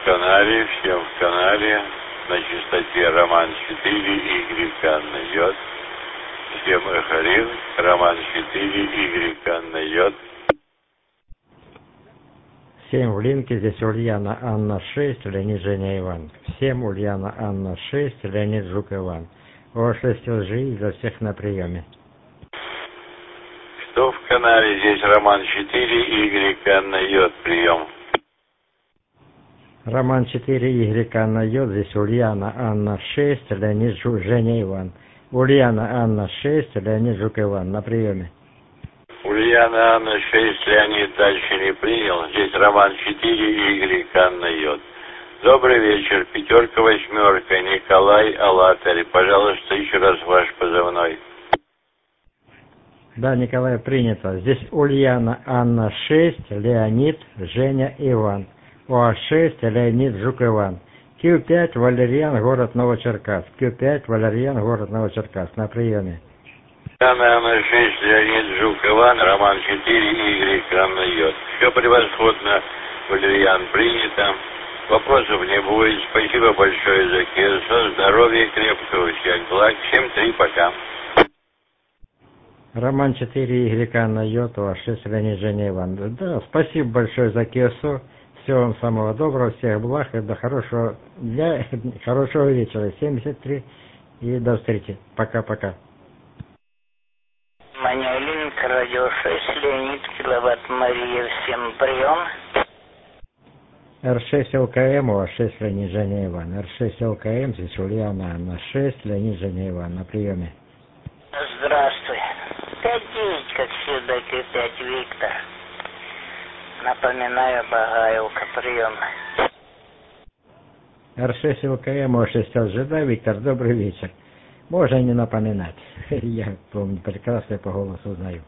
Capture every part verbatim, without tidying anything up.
канале, всем в канале, на частоте Роман четыре, Y Анна Йод. Всем Эхарин, Роман четыре, Y Анна Йод. Всем в линке, здесь Ульяна Анна шесть, Леонид Женя Иван. Всем Ульяна Анна шесть, Леонид Жук Иван. О шесть лжи за всех на приеме. Кто в канале, здесь Роман четыре, Y Анна Йод, прием. Роман четыре, Y Анна Йод, здесь Ульяна Анна шесть, Леонид Жук, Женя Иван. Ульяна Анна шесть, Леонид Жук Иван, на приеме. Ульяна Анна шесть, Леонид дальше не принял. Здесь Роман четыре, Y Анна Йод. Добрый вечер. Пятерка, восьмерка. Николай Алатарь. Пожалуйста, еще раз ваш позывной. Да, Николай, принято. Здесь Ульяна Анна шесть, Леонид Женя Иван. О шесть, Леонид Жук Иван. Q пять, Валерьян, город Новочеркасск. Q пять, Валерьян, город Новочеркасск. На приеме. Ульяна шесть, Леонид Жук Иван, Роман четыре, Y Анна Йод. Все превосходно, Валерьян, принято. Вопросов не будет. Спасибо большое за кирсо. Здоровья, крепкого всех благ. Всем три, пока. Роман четыре, Y Анна Йод, О шесть, Леонид Женя Иван. Да, спасибо большое за кирсо. Всего вам самого доброго, всех благ и до хорошего дня, хорошего вечера. семьдесят три и до встречи. Пока-пока. Манилинг, радио шесть, Леонид, киловатт Мария, всем прием. Р шесть ЛКМ, О шесть, Леонид Женя Иван. Р шесть ЛКМ, здесь Ульяна Анна шесть, Леонид Женя Иван, на приеме. Здравствуй. пять девять, как всегда, Q пять, Виктор. Напоминаю, Багаевка, прием. Р шесть ЛКМ, О шесть ЛЖД, Виктор, добрый вечер. Можно не напоминать. Я помню прекрасно, я по голосу знаю.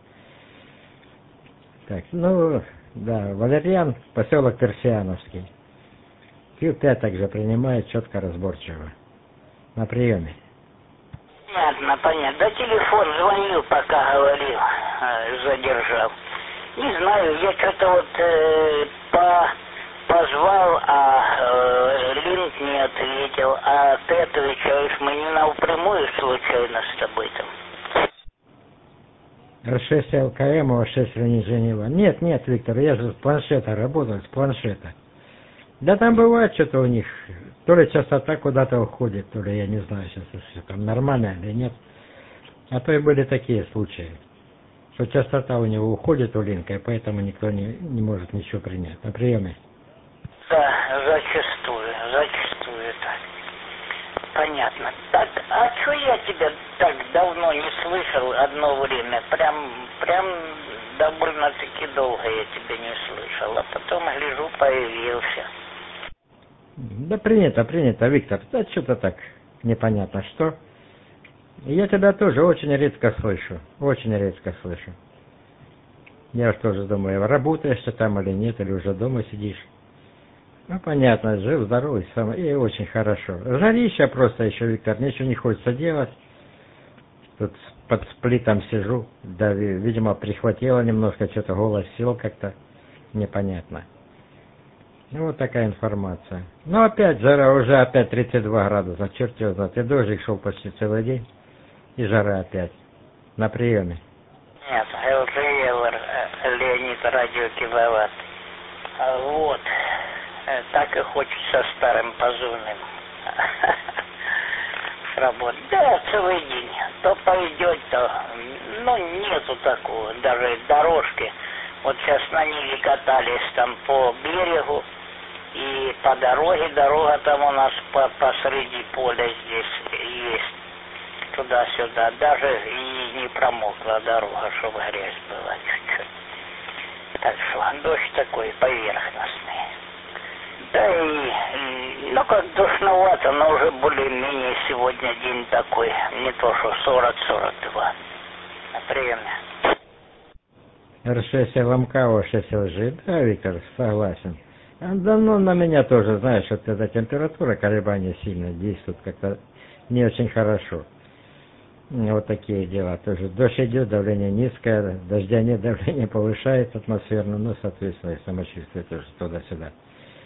Так, ну, да, Валерьян, поселок Персиановский. Q пять также принимает четко, разборчиво. На приеме. Понятно, понятно. Да телефон звонил, пока говорил, задержал. Не знаю, я что-то вот э, по, позвал, а э, линк не ответил, а ты отвечаешь, мы не напрямую случайно с тобой там. Р шесть ЛКМ, О шесть Леонид Женя Иван. Нет, нет, Виктор, я же с планшета работал, с планшета. Да там бывает что-то у них, то ли частота куда-то уходит, то ли я не знаю сейчас, если там нормально или нет. А то и были такие случаи, что частота у него уходит у линка, и поэтому никто не, не может ничего принять. На приеме. Да, зачастую, зачастую так. Понятно. Так, а что я тебя так давно не слышал одно время? Прям, прям довольно-таки долго я тебя не слышал, а потом, гляжу, появился. Да принято, принято, Виктор. Да что-то так непонятно что. Я тебя тоже очень редко слышу. Очень редко слышу. Я уж тоже думаю, работаешь ты там или нет, или уже дома сидишь. Ну, понятно, жив, здоровый, сам, и очень хорошо. Жарища просто еще, Виктор, ничего не хочется делать. Тут под сплитом сижу, да, видимо, прихватило немножко, что-то голос сел как-то непонятно. Ну, вот такая информация. Ну, опять жара, уже опять тридцать два градуса, черт его знает. И дождик шел почти целый день, и жара опять. На приеме. Нет, ЛЖЛ, Леонид, радио киловатт. Вот. Так и хочется старым позывным сработать. Да, целый день. То пойдет, то... Ну, нету такого, даже дорожки. Вот сейчас на Ниве катались там по берегу, и по дороге, дорога там у нас по, посреди поля здесь есть, туда-сюда. Даже и не промокла дорога, чтобы грязь была чуть-чуть. Так что дождь такой поверхностный. Да и, ну как душновато, но уже более-менее сегодня день такой, не то что сорок сорок два. На приеме. Р шесть ЛМК, О шесть ЛЖ, да, Виктор, согласен. А, да, ну, на меня тоже, знаешь, вот эта температура, колебания сильно действуют как-то не очень хорошо. Вот такие дела. Тоже дождь идет, давление низкое, дождя нет, давление повышается атмосферно, ну, соответственно, и самочувствие тоже туда-сюда.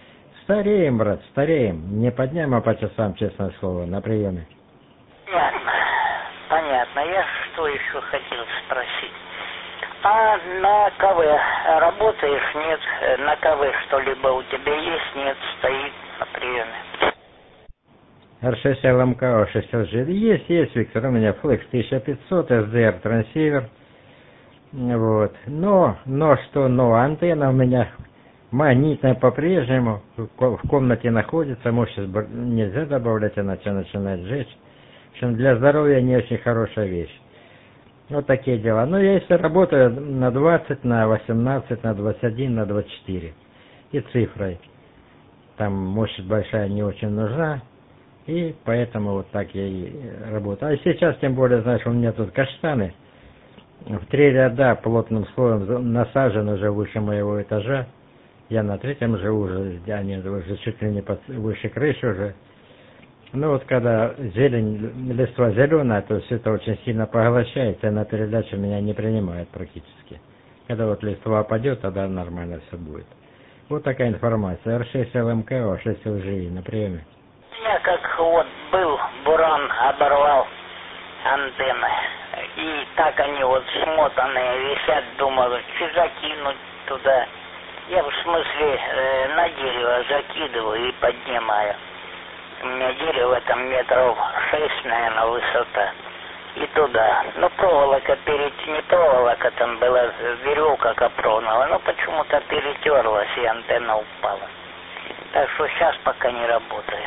Стареем, брат, стареем. Не по дням, а по часам, честное слово, на приеме. Понятно. Понятно. Я что еще хотел спросить? А на КВ работаешь? Нет. На КВ что-либо у тебя есть? Нет, стоит на приеме. эр шесть эл эм ка о шесть эл джи. Есть, есть, Виктор, у меня флекс тысяча пятьсот, эс ди ар трансивер. Вот. Но, но что, но антенна у меня магнитная по-прежнему, в комнате находится, мощность нельзя добавлять, иначе начинает жечь. В общем, для здоровья не очень хорошая вещь. Вот такие дела. Но я если работаю на двадцать, на восемнадцать, на двадцать один, на двадцать четыре. И цифрой. Там мощность большая не очень нужна. И поэтому вот так я и работаю. А сейчас, тем более, знаешь, у меня тут каштаны. В три ряда плотным слоем насажены уже выше моего этажа. Я на третьем живу уже, они уже чуть ли не под, выше крыши уже. Ну вот когда зелень, листва зеленая, то все это очень сильно поглощается, и на передачу меня не принимает практически. Когда вот листва опадет, тогда нормально все будет. Вот такая информация. эр шесть эл эм ка о шесть эл джи на приеме. У меня как вот был буран, оборвал антенны. И так они вот смотанные висят, думал, что закинуть туда. Я в смысле э, на дерево закидываю и поднимаю. У меня дерево там метров шесть, наверное, высота. И туда. Ну, проволока перед... Не проволока, там была веревка капроновая, но почему-то перетерлась и антенна упала. Так что сейчас пока не работаю.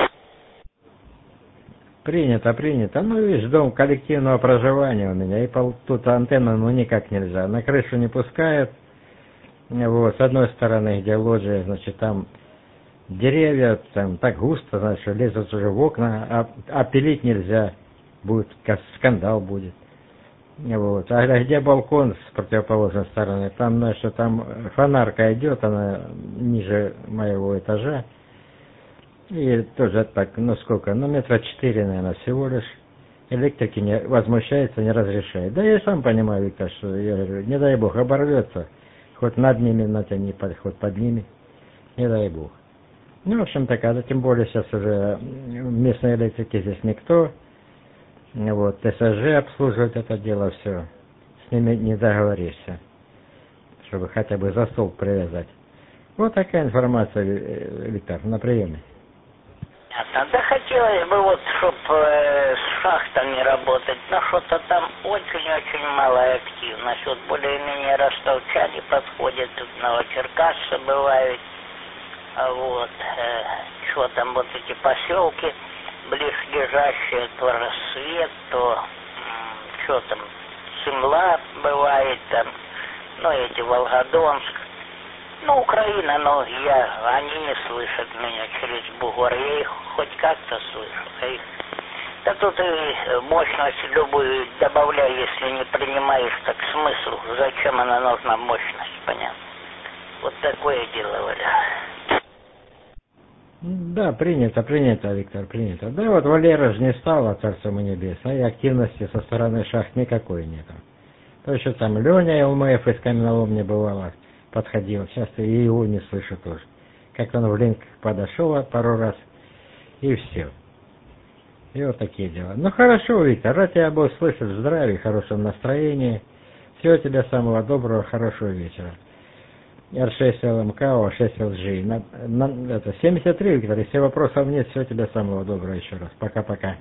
Принято, принято. Ну, видишь, дом коллективного проживания у меня, и пол, тут антенна, ну, никак нельзя. На крышу не пускают. Вот, с одной стороны, где лоджия, значит, там деревья, там так густо, значит, лезут уже в окна, а, а пилить нельзя. Будет, скандал будет. Вот. А где балкон с противоположной стороны, там, значит, там фонарка идет, она ниже моего этажа. И тоже так, ну сколько, ну метра четыре, наверное, всего лишь. Электрики не возмущается, не разрешает. Да я сам понимаю, Виктор, что я говорю, не дай бог, оборвется. Хоть над ними натяни, хоть под ними. Не дай бог. Ну, в общем, так, а тем более сейчас уже местной электрики здесь никто. Вот, тэ эс жэ обслуживает это дело, все. С ними не договоришься, чтобы хотя бы за стол привязать. Вот такая информация, Виктор, на приеме. Да хотелось бы вот, чтобы э, с шахтами работать, но что-то там очень-очень малая активность. Вот более-менее ростовчане подходят, тут новочеркасцы бывают. А вот, э, что там вот эти поселки близлежащие, то Рассвет, то м, что там, Цимла бывает там, ну эти Волгодонск. Ну, Украина, но я, они не слышат меня через бугор, я их хоть как-то слышу. А их... Да тут и мощность любую добавляй, если не принимаешь, так смысл, зачем она нужна, мощность, понятно. Вот такое дело, Валя. Да, принято, принято, Виктор, принято. Да вот Валера же не стало, царство ему небесное, и активности со стороны шахт никакой нету. То еще там Леня эл эм эф из каменолом не бывало. Подходил, сейчас и его не слышу тоже. Как он в линк подошел пару раз, и все. И вот такие дела. Ну хорошо, Виктор, рад тебя был слышать в здравии, в хорошем настроении. Всего тебе самого доброго, хорошего вечера. эр шесть эл эм ка о шесть эл джи. На, на, это семьдесят три, Виктор, если вопросов нет, всего тебе самого доброго еще раз. Пока-пока.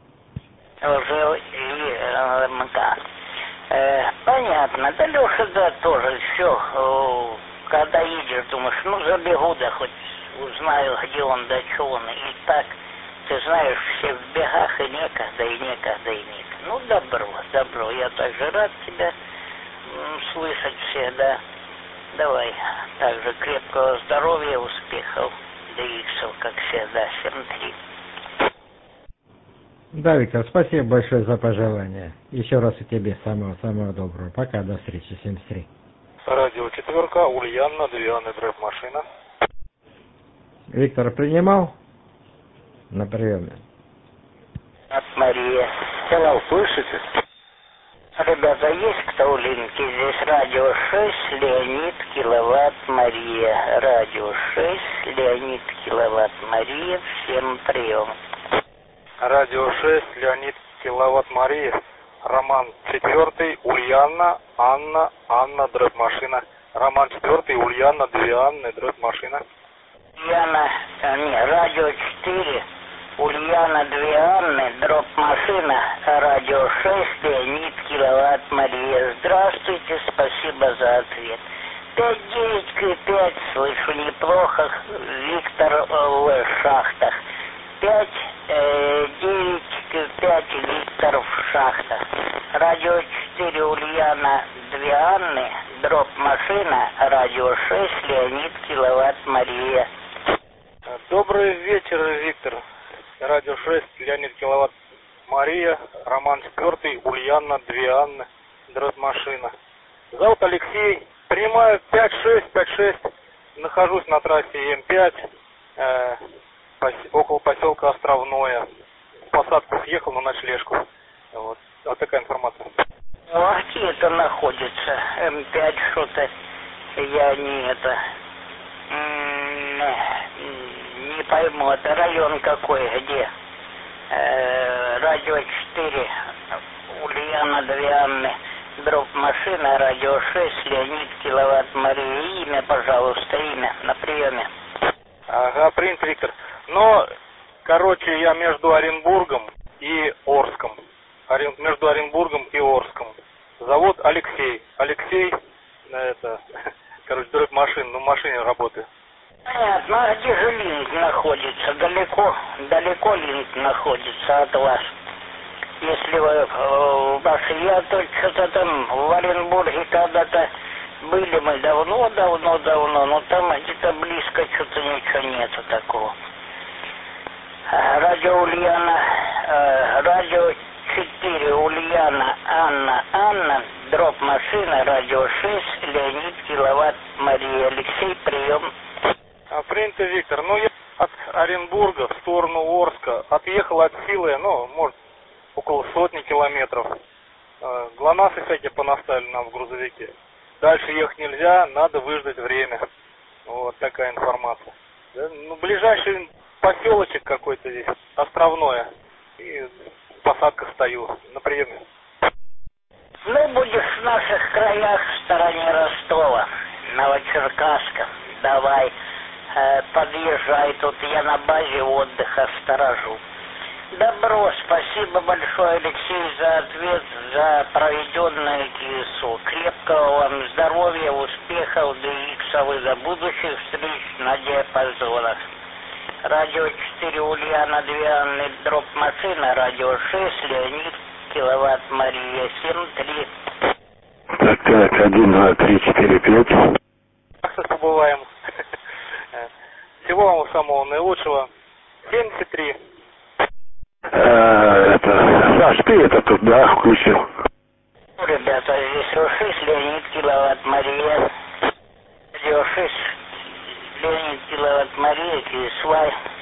Э, понятно, да, Леша, да, тоже все. Э, когда едешь, думаешь, ну забегу, да хоть узнаю, где он, да что он. И так, ты знаешь, все в бегах, и некогда, и некогда, и некогда. Ну, добро, добро, я также рад тебя м, слышать всегда. Давай, также крепкого здоровья, успехов, да иксов, как всегда, семь три. Да, Виктор, спасибо большое за пожелание. Еще раз и тебе самого-самого доброго. Пока, до встречи, семьдесят три. Радио четверка, Ульяна, деревянный драйв машина. Виктор принимал на приеме? От Мария. Hello, слышите? Ребята, есть кто у линки? Здесь радио шесть, Леонид, Киловатт, Мария. Радио шесть, Леонид, Киловатт, Мария. Всем прием. Радио шесть, Леонид, Киловатт, Мария. Роман четвертый, Ульяна, Анна, Анна, дробь машина. Роман четвертый, Ульяна, две Анны, дробь машина. Ульяна, а, не, радио четыре, Ульяна, две Анны, дробь машина, радио шесть, Леонид, Киловатт, Мария. Здравствуйте, спасибо за ответ. пять девять пять, слышу неплохо, Виктор в шахтах. пять девять пять, Виктор в шахтах. Радио четыре, Ульяна, две Анны, дробь машина, радио шесть, Леонид, Киловатт, Мария. Добрый вечер, Виктор. Радио шесть, Леонид, Киловатт, Мария. Роман четвертый, Ульяна, две Анны, дробь машина. Зовут Алексей. Принимаю пять шесть, пять шесть. Нахожусь на трассе М пять, э, около поселка Островное. В посадку съехал на ночлежку. Вот, вот такая информация. А где это находится? М пять что-то я не это... Не пойму, это район какой, где? Э, радио четыре, Ульяна, две Анны, дробь машина, радио шесть, Леонид, Киловатт, Мария. Имя, пожалуйста, имя на приеме. Ага, принято, Виктор. Но, короче, я между Оренбургом и Орском. Орен... Между Оренбургом и Орском. Зовут Алексей. Алексей, это, короче, дробь машин, ну в машине работаю. Понятно, а где же Линк находится? Далеко, далеко Линк находится от вас. Если вы э, ваши, я только что-то там в Оренбурге когда-то были мы давно, давно, давно, но там где-то близко что-то ничего нету такого. Радио Ульяна, э, радио четыре, Ульяна, Анна, Анна, дробь машина, радио шесть, Леонид, Киловатт, Мария. Алексей, прием. А, принято, Виктор. Ну, я от Оренбурга в сторону Орска отъехал от силы, ну, может, около сотни километров. Э, ГЛОНАССы всякие понаставили нам в грузовике. Дальше ехать нельзя, надо выждать время. Вот такая информация. Да? Ну, ближайший поселочек какой-то здесь, Островное. И в посадках стою, на приеме. Ну, будешь в наших краях, в стороне Ростова, Новочеркасска. Давай, э, подъезжай, тут я на базе отдыха сторожу. Добро, спасибо большое, Алексей, за ответ, за проведенное КСУ. Крепкого вам здоровья, успехов, ди иксов и до будущих встреч на диапазонах. Радио четыре, Ульяна, две Анны, дробь машина, радио шесть, Леонид, Киловатт, Мария, семь три. Так, так, один, два, три, четыре, пять. Как побываем. Всего вам самого наилучшего. семьдесят три. А, это, Саш, ты это тут, да, включил? Ребята, здесь шесть, Леонид, Киловатт, Мария. Радио шесть, Леонид, Киловатт, Мария, Киевсвай.